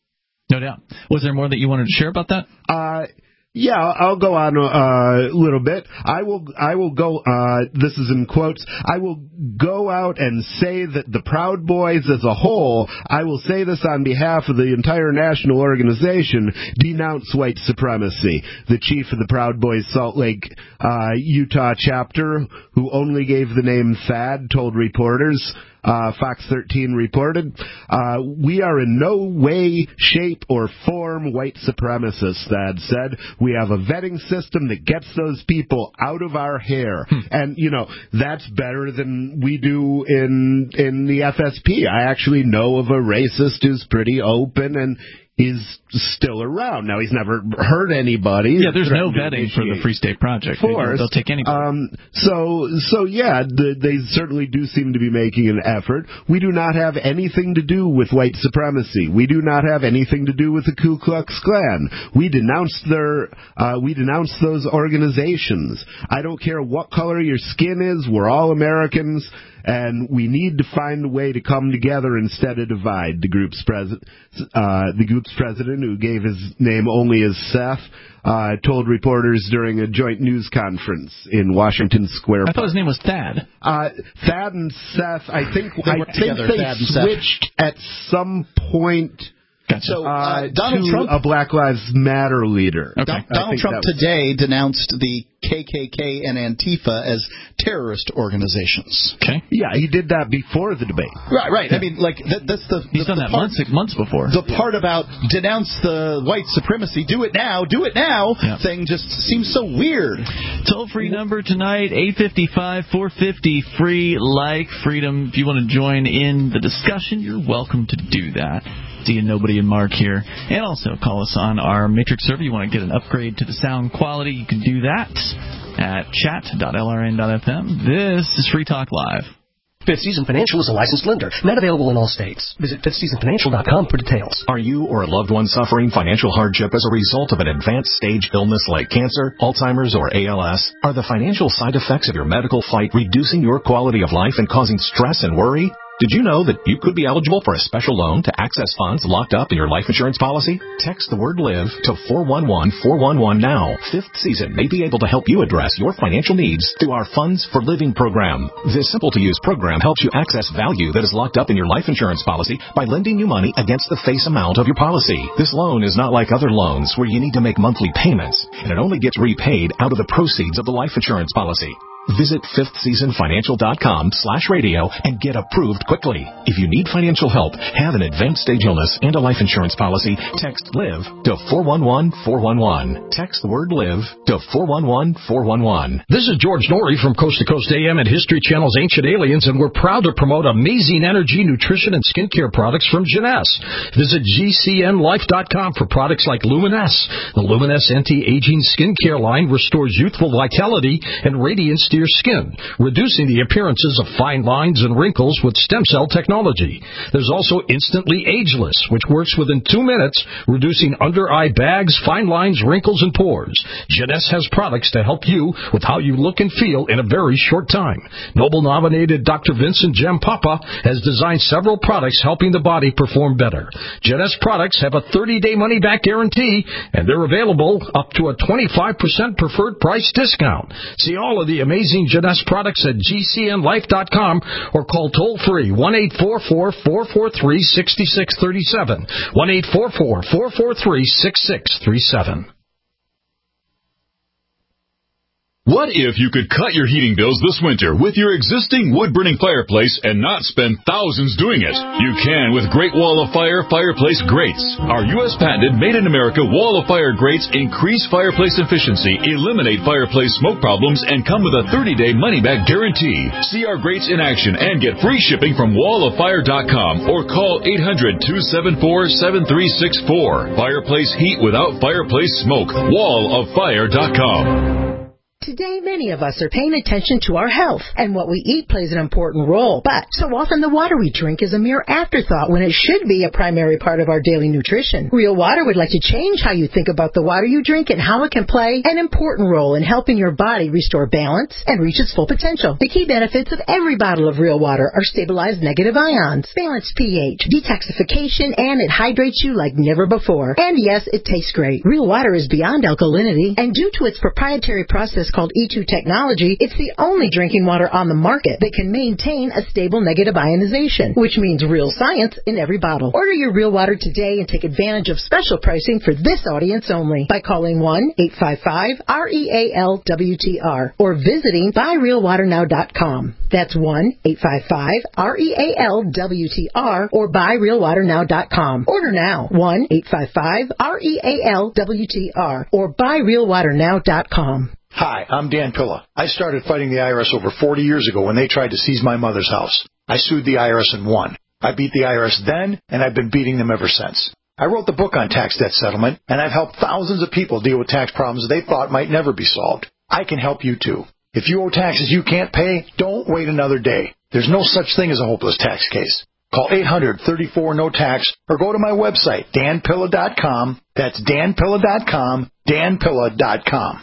No doubt. Was there more that you wanted to share about that? Uh, yeah, I'll go on a little bit. I will. I will go. Uh, this is in quotes. I will go out and say that the Proud Boys as a whole, I will say this on behalf of the entire national organization, denounce white supremacy. The chief of the Proud Boys Salt Lake, uh, Utah chapter, who only gave the name Thad, told reporters. Uh, Fox thirteen reported, uh, we are in no way, shape, or form white supremacists, Thad said. We have a vetting system that gets those people out of our hair. Hmm. And, you know, that's better than we do in in the F S P. I actually know of a racist who's pretty open and is still around. Now, he's never hurt anybody. Yeah, there's no vetting for the Free State Project. Of course. They'll take anybody. Um, so, so yeah, the, they certainly do seem to be making an effort. We do not have anything to do with white supremacy. We do not have anything to do with the Ku Klux Klan. We denounced their, uh, we denounced those organizations. I don't care what color your skin is. We're all Americans. And we need to find a way to come together instead of divide. The group's president, uh, the group's president, who gave his name only as Seth, uh, told reporters during a joint news conference in Washington Square. I thought his name was Thad. Uh, Thad and Seth, I think, They I work think together, they Thad and Seth. switched at some point. Gotcha. So, uh, Uh, Donald to Trump, a Black Lives Matter leader. Okay. Don- I Donald think Trump that was- today denounced the K K K and Antifa as terrorist organizations. Okay. Yeah, he did that before the debate. Right, right. I mean, like that, that's the He's the, done the that part, months months before. The part about denounce the white supremacy, do it now, do it now Yeah. thing just seems so weird. Toll-free number tonight, eight five five, four five zero, free, like freedom. If you want to join in the discussion, you're welcome to do that. Seeing Nobody and Mark here. And also call us on our Matrix server. You want to get an upgrade to the sound quality, you can do that at chat dot L R N dot F M. This is Free Talk Live. Fifth Season Financial is a licensed lender, not available in all states. Visit fifth season financial dot com for details. Are you or a loved one suffering financial hardship as a result of an advanced stage illness like cancer, Alzheimer's, or A L S? Are the financial side effects of your medical fight reducing your quality of life and causing stress and worry? Did you know that you could be eligible for a special loan to access funds locked up in your life insurance policy? Text the word LIVE to four one one four one one now. Fifth Season may be able to help you address your financial needs through our Funds for Living program. This simple-to-use program helps you access value that is locked up in your life insurance policy by lending you money against the face amount of your policy. This loan is not like other loans where you need to make monthly payments, and it only gets repaid out of the proceeds of the life insurance policy. Visit fifth season financial dot com slash radio and get approved quickly. If you need financial help, have an advanced stage illness, and a life insurance policy, text LIVE to four one one four one one. Text the word LIVE to four one one four one one. This is George Norrie from Coast to Coast A M and History Channel's Ancient Aliens, and we're proud to promote amazing energy, nutrition, and skincare products from Jeunesse. Visit G C N life dot com for products like Luminesse. The Luminesse anti-aging skincare line restores youthful vitality and radiance to your skin, reducing the appearances of fine lines and wrinkles with stem cell technology. There's also Instantly Ageless, which works within two minutes, reducing under-eye bags, fine lines, wrinkles, and pores. Jeunesse has products to help you with how you look and feel in a very short time. Nobel-nominated Doctor Vincent Gem Papa has designed several products helping the body perform better. Jeunesse products have a thirty-day money-back guarantee, and they're available up to a twenty-five percent preferred price discount. See all of the amazing Jeunesse products at G C N life dot com or call toll-free one eight four four, four four three, six six three seven, one eight four four, four four three, six six three seven. What if you could cut your heating bills this winter with your existing wood-burning fireplace and not spend thousands doing it? You can with Great Wall of Fire fireplace grates. Our U S patented made-in-America Wall of Fire grates increase fireplace efficiency, eliminate fireplace smoke problems, and come with a thirty-day money-back guarantee. See our grates in action and get free shipping from wall of fire dot com or call eight hundred, two seven four, seven three six four. Fireplace heat without fireplace smoke. wall of fire dot com. Today, many of us are paying attention to our health, and what we eat plays an important role. But so often the water we drink is a mere afterthought when it should be a primary part of our daily nutrition. Real Water would like to change how you think about the water you drink and how it can play an important role in helping your body restore balance and reach its full potential. The key benefits of every bottle of Real Water are stabilized negative ions, balanced pH, detoxification, and it hydrates you like never before. And yes, it tastes great. Real Water is beyond alkalinity, and due to its proprietary process called E two technology, it's the only drinking water on the market that can maintain a stable negative ionization, which means real science in every bottle. Order your Real Water today and take advantage of special pricing for this audience only by calling one eight five five R E A L W T R or visiting buy real water now dot com. That's one eight five five R E A L W T R or buy real water now dot com. Order now, one eight five five R E A L W T R or buy real water now dot com. Hi, I'm Dan Pilla. I started fighting the I R S over forty years ago when they tried to seize my mother's house. I sued the I R S and won. I beat the I R S then, and I've been beating them ever since. I wrote the book on tax debt settlement, and I've helped thousands of people deal with tax problems they thought might never be solved. I can help you too. If you owe taxes you can't pay, don't wait another day. There's no such thing as a hopeless tax case. Call eight hundred, thirty-four, no tax or go to my website, dan pilla dot com. That's dan pilla dot com, dan pilla dot com.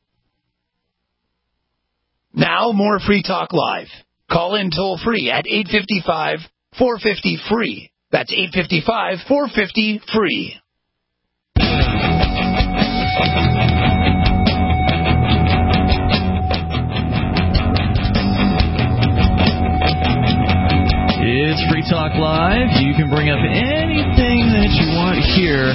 Now, more Free Talk Live. Call in toll-free at eight five five, four five zero, F R E E. That's eight five five, four five zero, F R E E. It's Free Talk Live. You can bring up anything that you want here.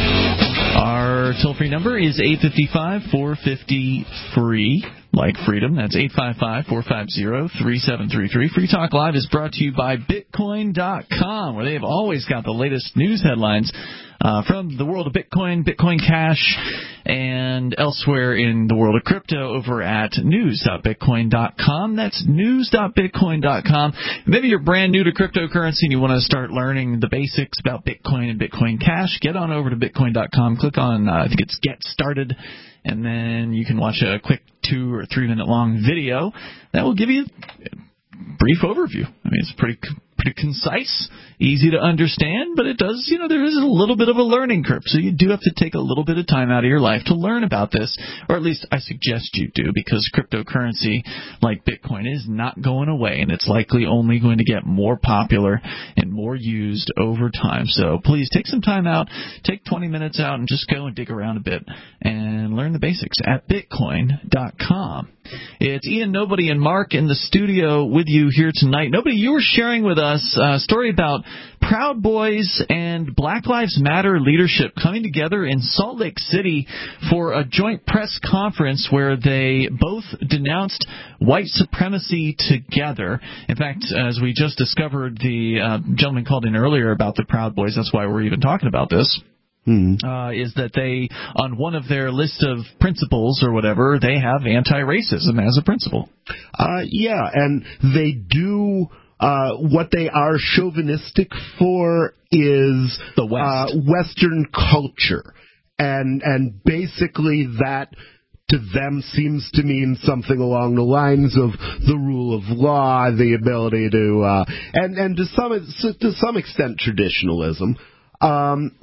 Our toll-free number is eight five five, four five zero, F R E E. Like freedom. That's eight five five, four five zero, three seven three three. Free Talk Live is brought to you by Bitcoin dot com, where they have always got the latest news headlines uh, from the world of Bitcoin, Bitcoin Cash, and elsewhere in the world of crypto over at news dot bitcoin dot com. That's news dot bitcoin dot com. Maybe you're brand new to cryptocurrency and you want to start learning the basics about Bitcoin and Bitcoin Cash. Get on over to bitcoin dot com. Click on, uh, I think it's Get Started, and then you can watch a quick two or three minute long video that will give you a brief overview. I mean, it's pretty pretty concise, easy to understand, but it does, you know, there is a little bit of a learning curve, so you do have to take a little bit of time out of your life to learn about this, or at least I suggest you do, because cryptocurrency like Bitcoin is not going away, and it's likely only going to get more popular and more used over time. So please take some time out, take twenty minutes out, and just go and dig around a bit and learn the basics at bitcoin dot com. It's Ian, Nobody, and Mark in the studio with you here tonight. Nobody, you were sharing with us a story about Proud Boys and Black Lives Matter leadership coming together in Salt Lake City for a joint press conference where they both denounced white supremacy together. In fact, as we just discovered, the uh, gentleman called in earlier about the Proud Boys, that's why we're even talking about this. Mm-hmm. Uh, is that they, on one of their list of principles or whatever, they have anti-racism as a principle. Uh, yeah, and they do, uh, what they are chauvinistic for is the West. Uh, Western culture. And, and basically that to them seems to mean something along the lines of the rule of law, the ability to, uh, and, and to some, to some extent traditionalism. Um,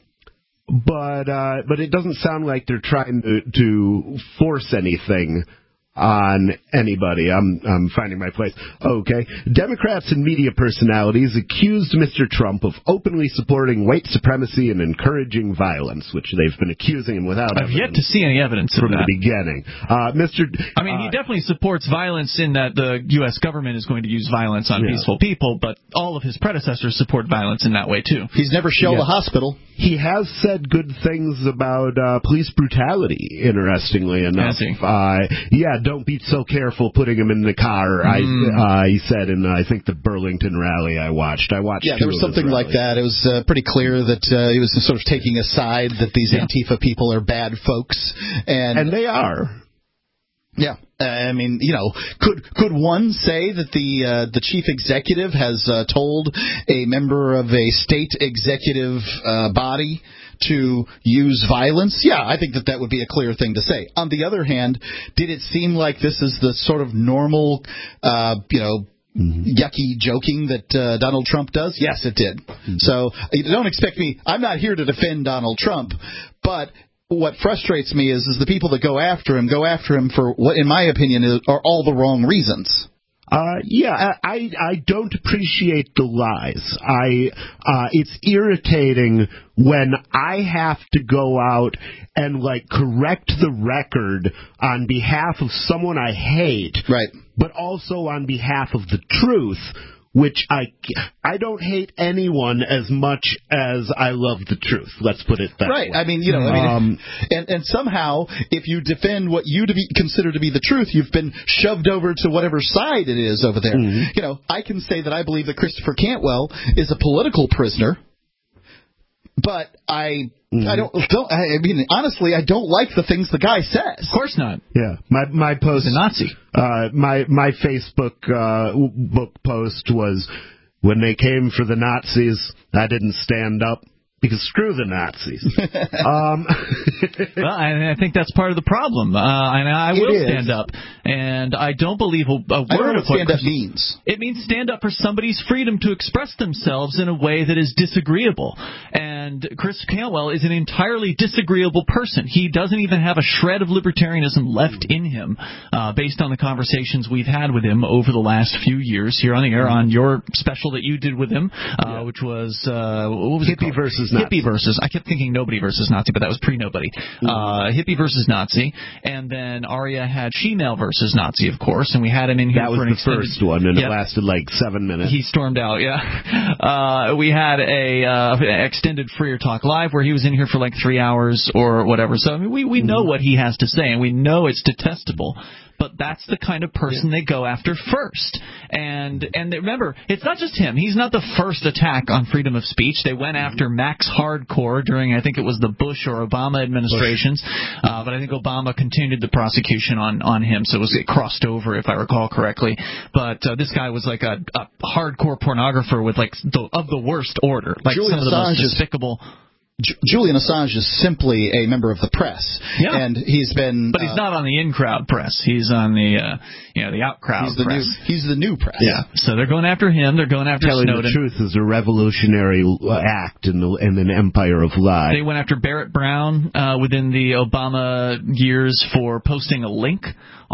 But uh, but it doesn't sound like they're trying to, to force anything on anybody. I'm I'm finding my place. Okay. Democrats and media personalities accused Mister Trump of openly supporting white supremacy and encouraging violence, which they've been accusing him without I've yet to see any evidence from of that. the beginning. Uh, Mister I mean, he uh, definitely supports violence in that the U S government is going to use violence on yeah. peaceful people, but all of his predecessors support violence in that way, too. He's never shelled yeah. a hospital. He has said good things about uh, police brutality, interestingly enough. Has he? Uh, yeah, don't be so careful putting him in the car. Mm. I uh, he said in uh, I think the Burlington rally I watched. I watched. Yeah, there was something like that. It was uh, pretty clear that uh, he was sort of taking a side that these yeah. Antifa people are bad folks, and and they are. Yeah, uh, I mean, you know, could could one say that the uh, the chief executive has uh, told a member of a state executive uh, body to use violence? Yeah, I think that that would be a clear thing to say. On the other hand, did it seem like this is the sort of normal, uh, you know, Mm-hmm. yucky joking that uh, Donald Trump does? Yes, it did. Mm-hmm. So don't expect me. I'm not here to defend Donald Trump, but what frustrates me is, is the people that go after him go after him for what, in my opinion, is, are all the wrong reasons. Uh, yeah, I I don't appreciate the lies. I uh, it's irritating when I have to go out and like correct the record on behalf of someone I hate, right? But also on behalf of the truth, which I, I don't hate anyone as much as I love the truth. Let's put it that right. way. Right. I mean, you know, I mean, um, and, and somehow, if you defend what you to be, consider to be the truth, you've been shoved over to whatever side it is over there. Mm-hmm. You know, I can say that I believe that Christopher Cantwell is a political prisoner, but I... Mm-hmm. I don't, don't. I mean, honestly, I don't like the things the guy says. Of course not. Yeah, my my post. He's a Nazi. Uh, my my Facebook uh, book post was, when they came for the Nazis, I didn't stand up. Because screw the Nazis. um, well, I, I think that's part of the problem. Uh, and I will stand up. And I don't believe a, a word I don't know of what stand up means. It means stand up for somebody's freedom to express themselves in a way that is disagreeable. And Chris Cantwell is an entirely disagreeable person. He doesn't even have a shred of libertarianism left in him, uh, based on the conversations we've had with him over the last few years here on the air on your special that you did with him, uh, yeah. which was, uh, what was Hippie it called? versus Nazi. Hippie versus, I kept thinking Nobody versus Nazi, but that was pre-Nobody. Mm-hmm. Uh, hippie versus Nazi, and then Arya had She-Male versus Nazi, of course, and we had him in here that was for an the extended, first one, and yeah. it lasted like seven minutes. He stormed out, yeah. Uh, we had a uh, extended Freer Talk Live where he was in here for like three hours or whatever. So I mean, we, we mm-hmm. know what he has to say, and we know it's detestable. But that's the kind of person yeah. they go after first. And and remember, it's not just him. He's not the first attack on freedom of speech. They went after Max Hardcore during, I think it was the Bush or Obama administrations. Uh, but I think Obama continued the prosecution on, on him, so it was it crossed over, if I recall correctly. But uh, this guy was like a, a hardcore pornographer with like the, of the worst order, like Julian some of the Assange most despicable. J- Julian Assange is simply a member of the press, yeah. and he's been. But he's uh, not on the in-crowd press. He's on the, uh, you know, the out-crowd he's the press. New, he's the new press. Yeah. So they're going after him. They're going after Telling Snowden. the truth is a revolutionary act in, the, in an empire of lies. They went after Barrett Brown uh, within the Obama years for posting a link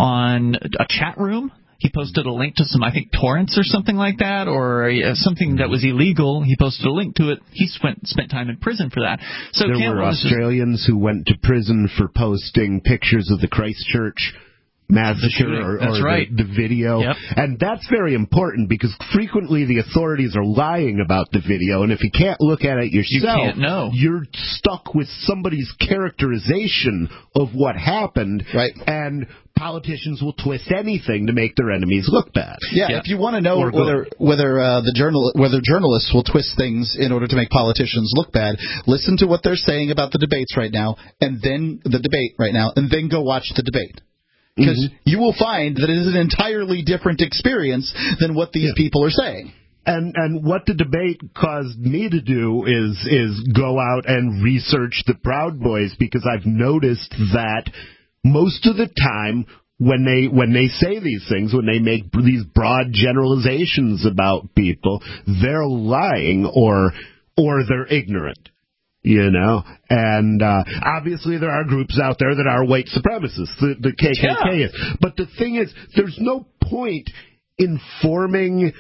on a chat room. He posted a link to some, I think, torrents or something like that, or uh, something that was illegal. He posted a link to it. He spent spent time in prison for that. So there Cantwell were Australians just, who went to prison for posting pictures of the Christchurch massacre or, that's or right. the, the video. Yep. And that's very important because frequently the authorities are lying about the video, and if you can't look at it yourself, you can't know. You're stuck with somebody's characterization of what happened. Right. And politicians will twist anything to make their enemies look bad. Yeah, yeah. If you want to know or whether good. whether uh, the journal whether journalists will twist things in order to make politicians look bad, listen to what they're saying about the debates right now, and then the debate right now, and then go watch the debate. Because mm-hmm. you will find that it is an entirely different experience than what these yeah. people are saying. And and what the debate caused me to do is is go out and research the Proud Boys, because I've noticed that most of the time when they when they say these things, when they make these broad generalizations about people, they're lying or or they're ignorant. You know, and uh, obviously there are groups out there that are white supremacists, the, the K K K yeah. is. But the thing is, there's no point in forming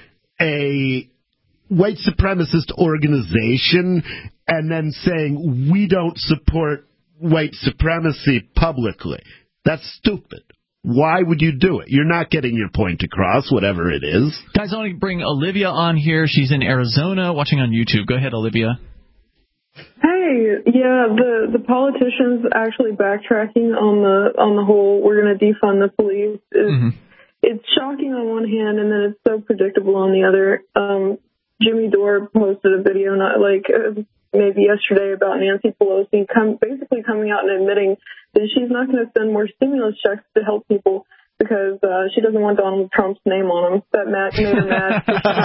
a white supremacist organization and then saying we don't support white supremacy publicly. That's stupid. Why would you do it? You're not getting your point across, whatever it is. Guys, I want to bring Olivia on here. She's in Arizona watching on YouTube. Go ahead, Olivia. Hey, Hey, yeah, the, the politicians actually backtracking on the on the whole we're going to defund the police is mm-hmm. it's shocking on one hand, and then it's so predictable on the other. Um, Jimmy Dore posted a video not like uh, maybe yesterday about Nancy Pelosi come, basically coming out and admitting that she's not going to send more stimulus checks to help people because uh, she doesn't want Donald Trump's name on them. That Matt made her mad.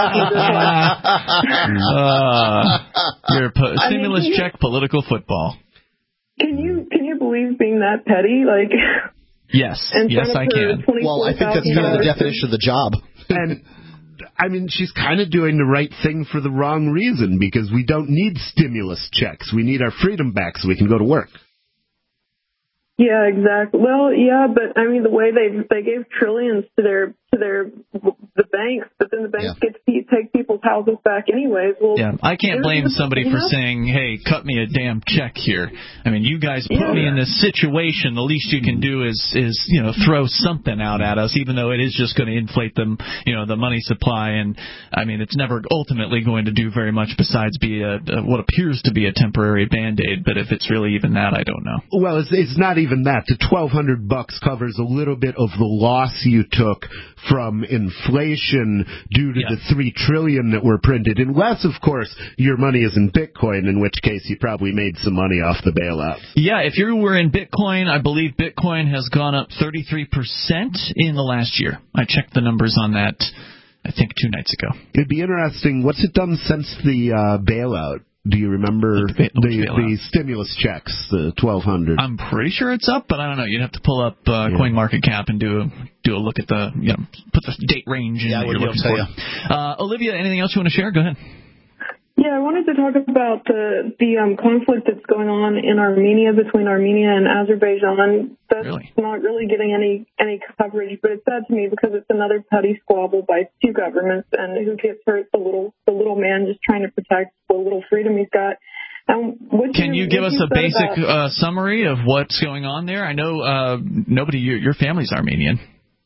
uh, your po- stimulus I mean, check you, political football. Can you can you believe being that petty? Like, yes, yes, I can. Well, I think that's kind of the definition of the job. And I mean, she's kind of doing the right thing for the wrong reason because we don't need stimulus checks. We need our freedom back so we can go to work. Yeah, exactly. Well, yeah, but I mean, the way they they gave trillions to their to their the banks, but then the banks yeah. get to take people's houses back anyways. Well, yeah, I can't blame somebody for know? saying, "Hey, cut me a damn check here." I mean, you guys put yeah. me in this situation. The least you can do is is you know throw something out at us, even though it is just going to inflate them, you know, the money supply. And I mean, it's never ultimately going to do very much besides be a, a what appears to be a temporary Band-Aid. But if it's really even that, I don't know. Well, it's, it's not even that. The twelve hundred bucks covers a little bit of the loss you took from inflation due to yeah. the three trillion that were printed, unless, of course, your money is in Bitcoin, in which case you probably made some money off the bailout. Yeah, if you were in Bitcoin, I believe Bitcoin has gone up thirty-three percent in the last year. I checked the numbers on that, I think, two nights ago. It'd be interesting. What's it done since the uh, bailout? Do you remember the, the, the stimulus checks, the twelve hundred? I'm pretty sure it's up, but I don't know. You'd have to pull up uh, yeah. CoinMarketCap and do a, do a look at the, you know, put the date range in yeah, that you're looking for. Uh, Olivia, anything else you want to share? Go ahead. Yeah, I wanted to talk about the the um, conflict that's going on in Armenia between Armenia and Azerbaijan. That's really? not really getting any any coverage, but it's sad to me because it's another petty squabble by two governments, and who gets hurt? The little the little man just trying to protect the little freedom he's got. Um, Can you, you give us a basic uh, summary of what's going on there? I know uh, nobody your, your family's Armenian.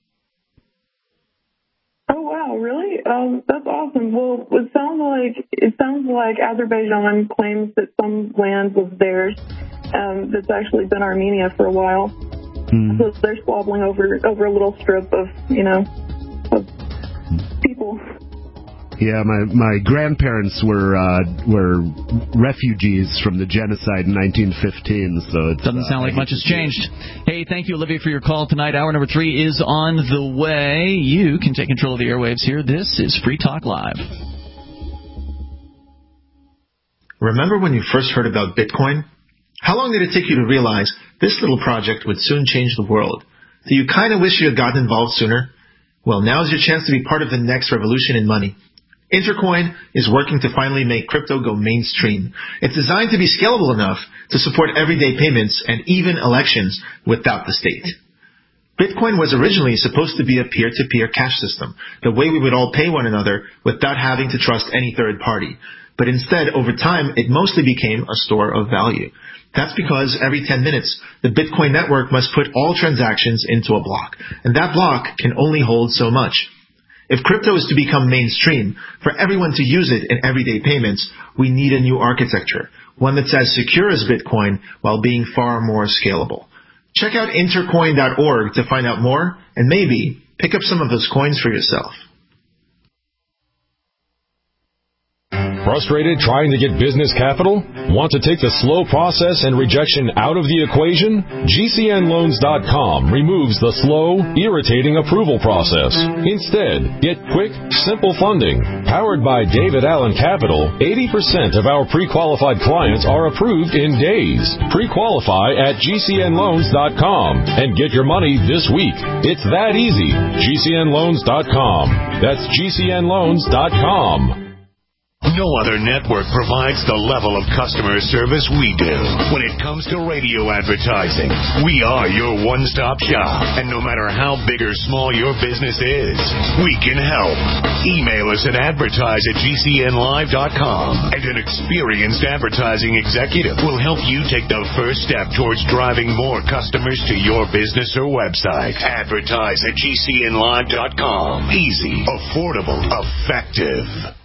Oh wow, really? Um, that's awesome. Well, it sounds like it sounds like Azerbaijan claims that some land was theirs. Um, that's actually been Armenia for a while. Mm. So they're squabbling over over a little strip of you know of people. Yeah, my my grandparents were uh, were refugees from the genocide in nineteen fifteen, so it doesn't sound uh, like much has changed. Hey, thank you, Olivia, for your call tonight. Hour number three is on the way. You can take control of the airwaves here. This is Free Talk Live. Remember when you first heard about Bitcoin? How long did it take you to realize this little project would soon change the world? Do you kind of wish you had gotten involved sooner? Well, now's your chance to be part of the next revolution in money. Intercoin is working to finally make crypto go mainstream. It's designed to be scalable enough to support everyday payments and even elections without the state. Bitcoin was originally supposed to be a peer-to-peer cash system, the way we would all pay one another without having to trust any third party. But instead, over time, it mostly became a store of value. That's because every ten minutes, the Bitcoin network must put all transactions into a block, and that block can only hold so much. If crypto is to become mainstream, for everyone to use it in everyday payments, we need a new architecture, one that's as secure as Bitcoin while being far more scalable. Check out intercoin dot org to find out more and maybe pick up some of those coins for yourself. Frustrated trying to get business capital? Want to take the slow process and rejection out of the equation? G C N loans dot com removes the slow, irritating approval process. Instead, get quick, simple funding. Powered by David Allen Capital, eighty percent of our pre-qualified clients are approved in days. Pre-qualify at G C N loans dot com and get your money this week. It's that easy. G C N loans dot com. That's G C N loans dot com. No other network provides the level of customer service we do. When it comes to radio advertising, we are your one-stop shop. And no matter how big or small your business is, we can help. Email us at advertise at G C N live dot com, and an experienced advertising executive will help you take the first step towards driving more customers to your business or website. Advertise at G C N live dot com. Easy, affordable, effective.